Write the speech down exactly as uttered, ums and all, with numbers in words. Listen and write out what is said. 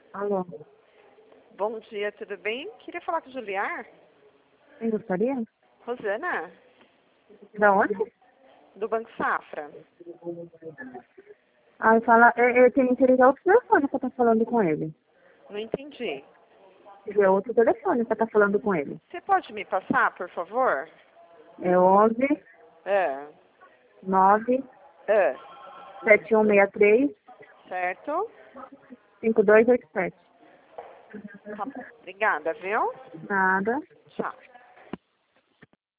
Alô, Bom dia, tudo bem? Queria falar com o Juliar. quem gostaria? Rosana, Da onde? do Banco Safra. Ah, fala, eu, eu tenho que ligar outro telefone pra estar falando com ele. Não entendi. É outro telefone pra estar falando com ele. Você pode me passar, por favor? É onze, É. nove, É. sete um seis três, Certo? cinco dois oito sete. Tá bom. Obrigada, viu? Nada. Tchau.